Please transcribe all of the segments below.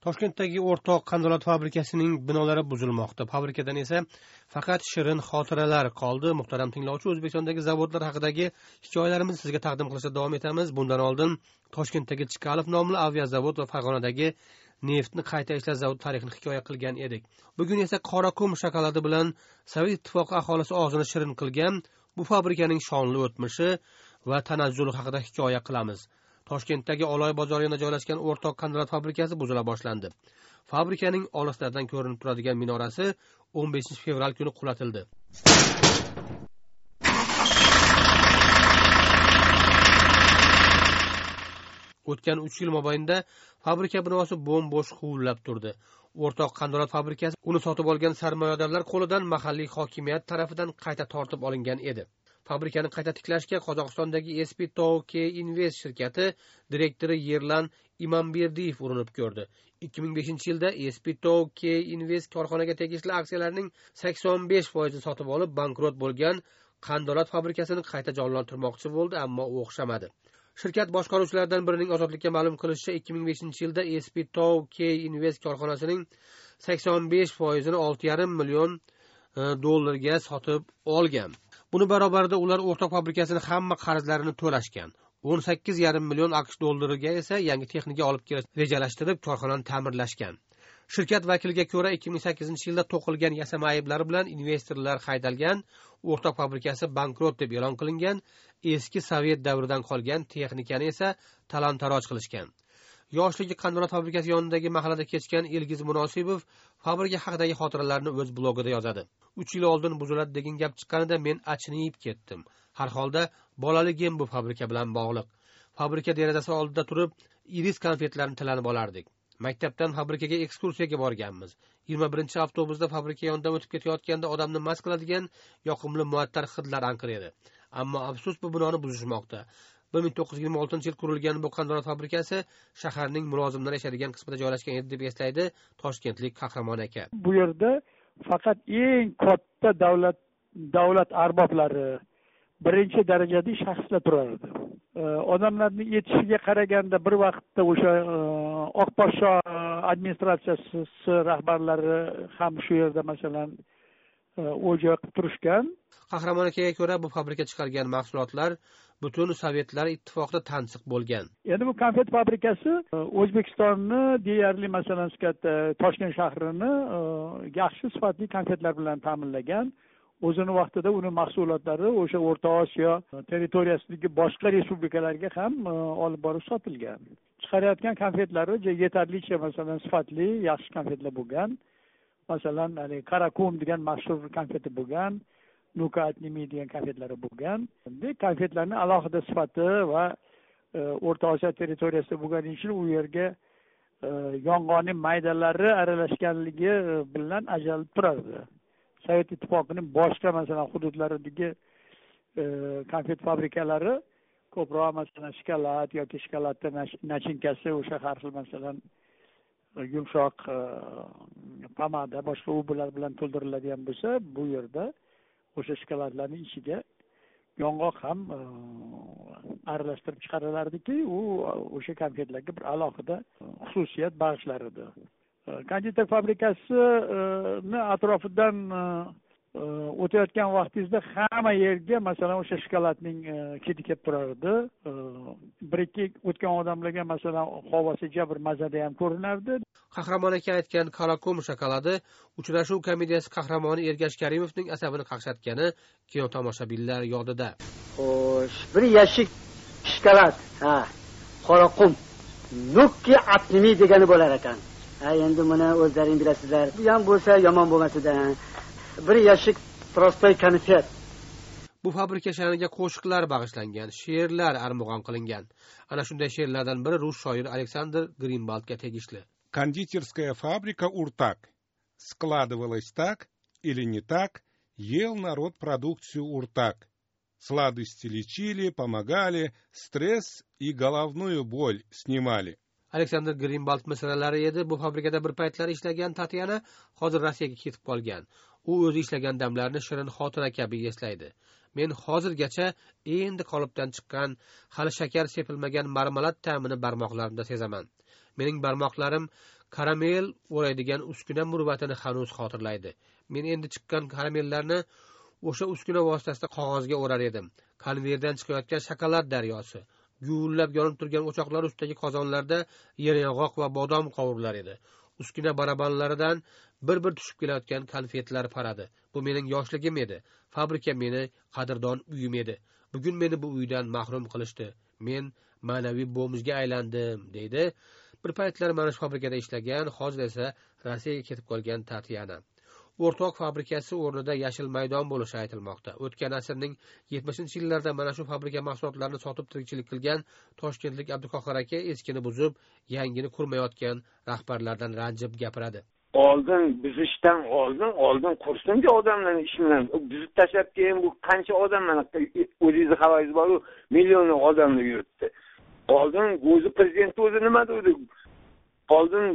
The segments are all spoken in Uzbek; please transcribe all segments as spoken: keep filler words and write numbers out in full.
Toshkentdagi o'rtoq qandolat fabrikasining binolari buzilmoqda. Fabrikadan esa faqat shirin xotiralar qoldi. Muhtaram tinglovchi, O'zbekistondagi zavodlar haqidagi hikoyalarimizni sizga taqdim qilishda davom etamiz. Bundan oldin Toshkentdagi Chkalov nomli aviazavod va Farg'onadagi neftni qayta ishlash zavodi tarixini hikoya qilgan edik. Bugun esa Qoraqum shokoladi bilan Sovet ittifoqi aholisi og'zini shirin qilgan bu fabrikaning shonli o'tmishi va tanazzuli haqida hikoya qilamiz. Toshkentdagi Oloy bozoriga joylashgan o'rtoq qandolat fabrikasi buzila boshlandi. Fabrikaning olislardan ko'rinib turadigan minorasi o'n beshinchi fevral kuni qulatildi. O'tgan uch yil mobaynida fabrika binosi bo'm-bo'sh huvillab turdi. O'rtoq qandolat fabrikasi uni sotib olgan sarmoyadorlar qo'lidan mahalliy hokimiyat tarafidan qayta tortib olingan edi. Fabrikani qayta tiklashga Qozog'istondagi S P T O K Invest shirkati direktori Yerlan Imamberdiyev urinib ko'rdi. ikki ming beshinchi yilda S P T O K Invest korxonaga tegishli aksiyalarning sakson besh foizini sotib olib, bankrot bo'lgan qandolat fabrikasini qayta jonlantirmoqchi bo'ldi, ammo u o'xshamadi. Shirkat boshqaruvchilaridan birining ozodlikka ma'lum qilishicha, ikki ming beshinchi yilda S P T O K Invest korxonasining sakson besh foizini olti yarim million dollarga sotib olgan. Buni barobarida ular o'rtoq fabrikasining hamma qarzlarini to'lashgan. o'n sakkiz yarim million AQSh dollariga esa yangi texnika olib kelish rejalashtirib, korxonani ta'mirlashgan. Shirkat vakiliga ko'ra, ikki ming sakkizinchi yilda to'qilgan yasama ayblari bilan investorlar haydalgan, o'rtoq fabrikasi bankrot deb e'lon qilingan, eski Sovet davridan qolgan texnikani esa talon-taroj qilishgan. Yoshligi qandolat fabrikasi yonidagi mahallada kechgan Ilgiz Munosibov fabrika haqidagi xotiralarni o'z blogida yozadi. uch yil oldin buziladi degan gap chiqqanida men achinib ketdim. Har holda bolaligim bu fabrika bilan bog'liq. Fabrika derazasi oldida turib, iris konfetlarni tilanib olardik. Maktabdan fabrikaga ekskursiyaga borganmiz. yigirma birinchi avtobusda fabrika yonidan o'tib ketayotganda odamni mast qiladigan yoqimli muattar hidlar anqir edi. Ammo afsus, bu binoni buzishmoqda. bir ming to'qqiz yuz yigirma oltinchi yil qurilgan bu qandolat fabrikasi shaharning mulozimlar yashaydigan qismida joylashgan edi deb eslaydi toshkentlik Qahramon aka. Bu yerda faqat eng katta davlat davlat arboblari, birinchi darajali shaxslar turardi. Odamlarning yetishiga qaraganda bir vaqtda o'sha Oqposhsho administratsiyasi rahbarlari ham shu yerda masalan o'ja qilib turishgan. Qahramon akaga ko'ra, bu fabrika chiqargan mahsulotlar butun Sovetlar ittifoqida tansiq bo'lgan. Endi bu konfet fabrikasi O'zbekistonni deyarli masalan Toshkent shahrini yaxshi sifatli konfetlar bilan ta'minlagan. O'zini vaqtida uni mahsulotlari o'sha O'rta Osiyo territoriyasidagi boshqa respublikalarga ham olib borib sotilgan. Chiqarayotgan konfetlari yetarlicha masalan sifatli, yaxshi konfetlar bo'lgan. Masalan, hali Qoraqum degan mashhur konfeti bo'lgan, Nuka Atnimi degan konfetlari bo'lgan. Bu konfetlarning alohida sifati va O'rta Osiyo territoriyasida bo'lgani uchun u yerga yong'oqning maydalari aralashganligi bilan ajralib turardi. Sovet ittifoqining boshqa masalan hududlaridagi konfet fabrikalari ko'proq masalan shokolad yoki shokoladda nachinkasi o'sha har xil masalan yumshoq pomada, boshqa ubular bilan to'ldiriladigan bo'lsa, bu yerda o'sha shokoladlarning ichiga yong'oq ham aralashtirib chiqarilardiki, u o'sha konfetlarga bir alohida xususiyat bag'ishlar edi. Konditor fabrikasini atrofidan o'tayotgan vaqtingizda hamma yerga masalan o'sha shokoladning hidi kelib turardi. Bir ikki o'tgan odamlarga masalan havosi jabr mazada ham ko'rinardi. Qahramon aka aytgan Qoraqum shokoladi uchrashuv komediyasi qahramoni Ergash Karimovning asabini qaqshatgani kino tomoshabinlar yodida. Xo'sh, bir yashik shokolad, ha, Qoraqum, Nuka Atnimi degani bo'lar ekan. Ha, endi buni o'zlaring bilasizlar. Bu ham bo'lsa yomon bo'lmasida. Bir yashik prostoy konfet. Bu fabrika sha'niga qo'shiqlar bag'ishlangan, she'rlar armug'on qilingan. Ana shunday she'rlardan biri rus shoiri Aleksandr Grinbaldga tegishli. Кондитерская фабрика «Уртак». Складывалось так или не так, ел народ продукцию «Уртак». Сладости лечили, помогали, стресс и головную боль снимали. Aleksandr Grinbald misralari edi. Bu fabrikada bir paytlar ishlagan Tatyana hozir Rossiyaga ketib qolgan. U o'zi ishlagan damlarni shirin xotira kabi eslaydi. Men hozirgacha endi qolipdan chiqqan, hali shakar sepilmagan marmalad ta'mini barmoqlarimda sezaman. Mening barmoqlarim karamel o'raydigan uskuna murvatini hanuz xotirlaydi. Men endi chiqqan karamellarni o'sha uskuna vositasida qog'ozga o'rar edim. Konveyerdan chiqayotgan shokolad daryosi, guvillab yonib turgan o'choqlar ustidagi qozonlarda yeryong'oq va bodom qovurilar edi. Uskuna barabanlaridan bir-bir tushib kelayotgan konfetlar paradi. Bu mening yoshligim edi. Fabrika meni qadrdon uyim edi. Bugun meni bu uydan mahrum qilishdi. Men ma'naviy bomjga aylandim, deydi. Bir paytlar mana shu fabrikada ishlagan, hozir esa Rossiyaga ketib qolgan Tatyana. O'rtoq fabrikasi o'rnida yashil maydon bo'lishi aytilmoqda. O'tgan asrning yetmishinchi yillarida mana shu fabrika mahsulotlarini sotib tirikchilik qilgan toshkentlik Abduqohir aka eskini buzib, yangini qurmayotgan rahbarlardan ranjib gapiradi. Oldin buzishdan oldin, oldin qursinchi odamlarni ish bilan. Buzib tashlab keyin bu qancha odam mana o'zingizni xabaringiz bor-ku, millionlab odamlar yuribdi. Oldin o'zi prezident o'zi nima dedi? Oldin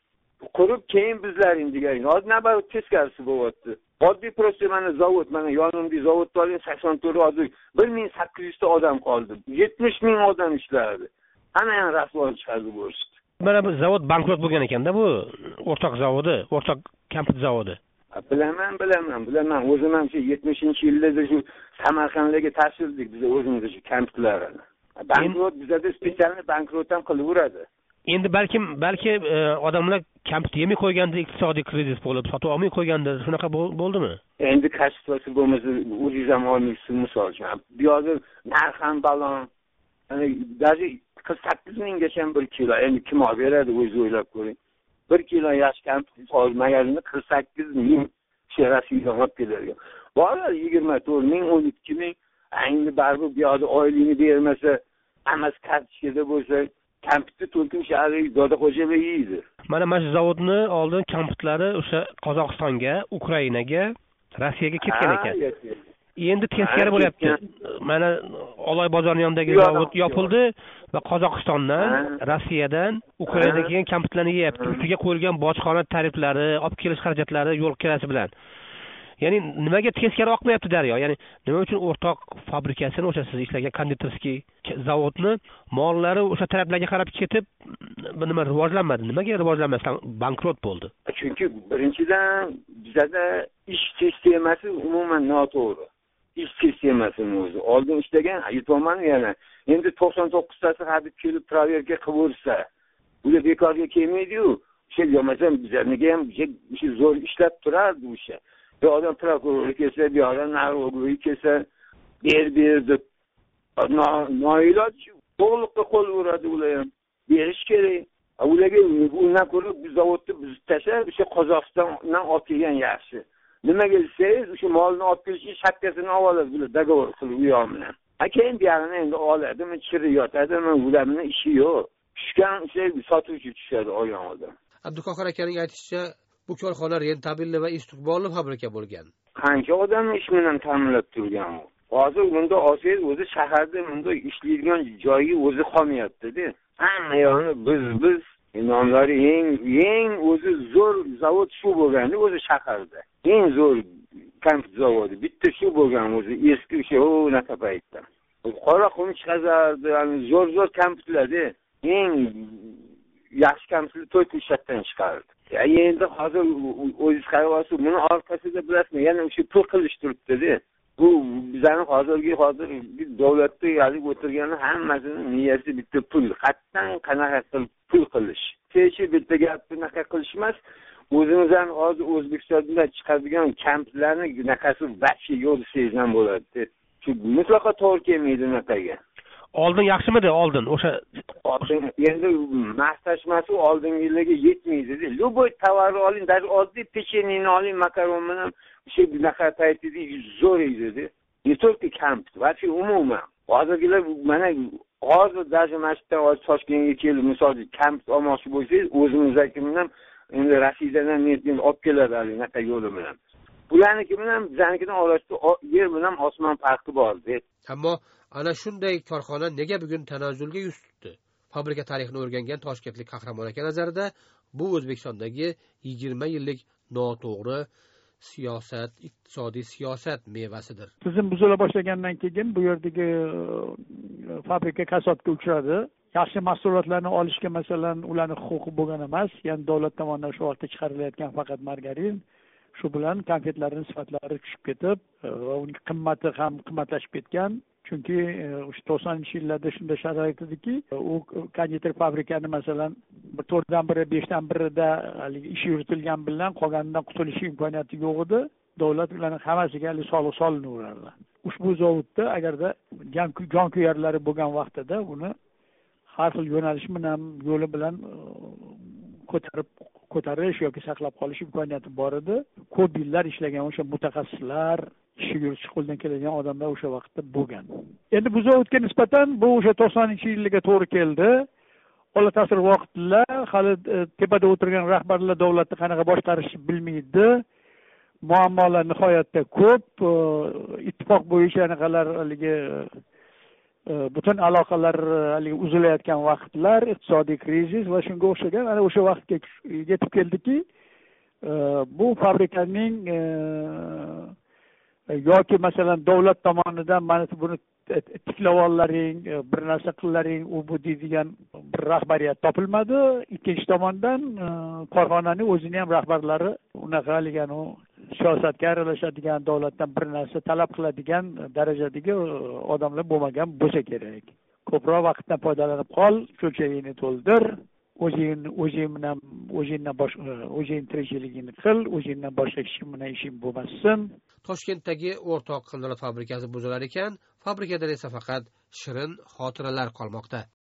qurib keyin bizlaring degan. Hozir navbat teskarisi bo'lyapti. Oddiy prosta mana zavod, mana yonimda zavodda olgan sakson to'rt hozir bir ming sakkiz yuz ta odam qoldi. yetmish ming odam ishlardi. Ana ham rasvo chiqardi bo'lishdi. Mana bu zavod bankrot bo'lgan ekanda, bu o'rtoq zavodi, o'rtoq kampit zavodi. Bilaman, bilaman, bilaman. O'zim ham shu yetmishinchi yillarda shu Samarqandga tashirdik biz o'zimiz shu kampitlarni. Bankrot bizada spesial bankrot ham qilaveradi. Endi balkim balki odamlar kampit yemay qo'yganda iqtisodiy krizis bo'lib, sotib olmay qo'yganda shunaqa bo'ldimi? Endi kashfasi bo'lmasa, o'zingiz ham olmaysiz misol uchun. Bu yerda narx ham balon. Ya'ni даже qirq sakkiz minggacha bir kilo. Endi kim olib beradi, o'zingiz o'ylab ko'ring. bir kilo yosh kampit olmaganini qirq sakkiz ming sherasiga olib keladi. Bora yigirma to'rt ming, o'n ikki ming. Endi baribir bu yerda oyligini bermasa, amas kartochkada bo'lsa, kampitni to'lqin shahri doda xo'jalar yeydi. Mana mana shu zavodni oldin kampitlari o'sha Qozog'istonga, Ukrainaga, Rossiyaga ketgan ekan. Endi teskari bo'lyapti. Mana Oloy bozorining yonidagi zavod yopildi va Qozog'istondan, Rossiyadan, Ukrainadan kelgan kampitlarni yeyapti. Ustiga qo'yilgan bojxona tariflari, olib kelish xarajatlari yo'l kirasi bilan. Ya'ni nimaga teskari oqmayapti daryo? Ya'ni nima uchun o'rtoq fabrikasini o'sha siz ishlagan konditorskiy zavodni mollari o'sha taraflarga qarab ketib, nima rivojlanmadi? Nimaga rivojlanmasdan bankrot bo'ldi? Chunki birinchidan bizda ish sistemasi umuman noto'g'ri. Ish sistemasini o'zi oldin ishlagan aytolman yana. Endi to'qson to'qqiztasi hadib kelib proverka qilaversa, ular bekorga kelmaydi-yu. Shu yomasam bizlarga ham shu zo'r ishlab turardi o'sha. Bir odam prokuror kelsa, bir odam narvogoy kelsa, ber ber deb noiloj to'g'liqqa qo'l uradi ular ham. Berish kerak. Ularga undan ko'ra bu zavodni buzib tashlab, o'sha Qozog'istondan olib kelgan yaxshi. Nimaga desangiz, o'sha molni olib kelishni shapkasini oladi bular dogovor qilib u yoq bilan. Ha keyin bu yoqni endi oladimi, chiri yotadimi, ularning ishi yo'q. Tushgan o'sha sotuvchi tushadi oyog'idan. Abduqohir akaning aytishicha, bu korxona rentabelli va istiqbolli fabrika bo'lgan. Qancha odam ish bilan ta'minlab turgan u. Hozir bunda olsangiz o'zi shaharda bunda ishlaydigan joyi o'zi qolmayapti-da. Hamma yo'lni biz biz nomlari eng eng o'zi zo'r zavod shu bo'lgani o'zi shaharda. Eng zo'r kampit zavodi bitta shu bo'lgan o'zi eski o'sha o'naqa paytda. Qora qum chiqazardi, ya'ni zo'r zo'r kampitlarda eng yaxshi kampitni to'rtinchi chiqardi. Ya endi hozir o'zingiz qarayapsiz, buni orqasida bilasizmi, yana o'sha pul qilish turibdi-da. Bu bizning hozirgi hozir davlatda yozib o'tirgani hammasini niyati bitta pul, qatdan qanaqa qilib pul qilish. Hech bitta gap bunaqa qilish emas. O'zimizdan hozir O'zbekistonda chiqadigan kamplarni bunaqasi vaqti yo'q desangiz ham bo'ladi. Shu mutlaqo to'g'ri kelmaydi bunaqaga. Oldin yaxshimidi? Oldin o'sha oldin endi mastashmasi oldingi yillarga yetmaydi-da. Любой tovarni oling, даже oddiy pechenini oling, makaron bilan o'sha bunaqa paytida zo'r edi-da. Не только kamp, balki umuman. Hozirgilar mana hozir даже mashqdan Toshkentga kelib, misol kamp olmoqchi bo'lsangiz, o'zimizniki bilan endi Rossiyadan netni olib keladi anaqa yo'li bilan. Bularniki bilan bizanikidan orasida yer bilan osmon farqi bor-da. Ammo ana shunday korxona nega bugun tanazzulga yuz tutdi? Fabrika tarixini o'rgangan toshkentlik qahramon aka nazarida bu O'zbekistondagi yigirma yillik noto'g'ri siyosat, iqtisodiy siyosat mevasidir. Tizim buzila boshlagandan keyin bu yerdagi fabrika kasodga uchradi. yaxshi mahsulotlarni olishga masalan ularni huquqi bo'lgan emas, ya'ni davlat tomonidan shu vaqtda chiqarilayotgan faqat margarin. Shu bilan konfetlarning sifatlari tushib ketib va uning qimmati ham qimmatlashib ketgan. Chunki o'sha to'qsoninchi yillarda shunday sharoit ediki, u konditer fabrikani masalan bir to'rtdan biri, beshdan birida haligi ish yuritilgan bilan qolganidan qutulish imkoniyati yo'q edi. Davlat ularning hammasiga haligi soliq solinaverardi. Ushbu zavodda agarda jon kuyarlari bo'lgan vaqtida uni har xil yo'nalish bilan yo'li bilan ko'tarib ko'tarish yoki saqlab qolish imkoniyati bor edi. Ko'p yillar ishlagan o'sha mutaxassislar, ishi yuritish qo'ldan keladigan odamlar o'sha vaqtda bo'lgan. Endi bu zavodga nisbatan bu o'sha to'qsoninchi yilga to'g'ri keldi. Ola ta'sir vaqtlar hali tepada o'tirgan rahbarlar davlatni qanaqa boshqarishni bilmaydi. Muammolar nihoyatda ko'p. Ittifoq bo'yicha anaqalar haligi butun aloqalar haligi uzilayotgan vaqtlar, iqtisodiy krizis va shunga o'xshagan ana o'sha vaqtga yetib keldiki, bu fabrikaning yoki masalan davlat tomonidan mana buni tiklab ollaring, bir narsa qillaring, u bu deydigan bir rahbariyat topilmadi. Ikkinchi tomondan korxonaning o'zini ham rahbarlari unaqa haligan u siyosatga aralashadigan, davlatdan bir narsa talab qiladigan darajadagi odamlar bo'lmagan bo'lsa kerak. Ko'proq vaqtdan foydalanib qol, cho'chagingni to'ldir, o'zing o'zing bilan o'zingdan boshqa o'zing tirikchiligingni qil, o'zingdan boshqa kishi bilan ishing bo'lmasin. Toshkentdagi o'rtoq qandolat fabrikasi buzilar ekan, fabrikadan esa faqat shirin xotiralar qolmoqda.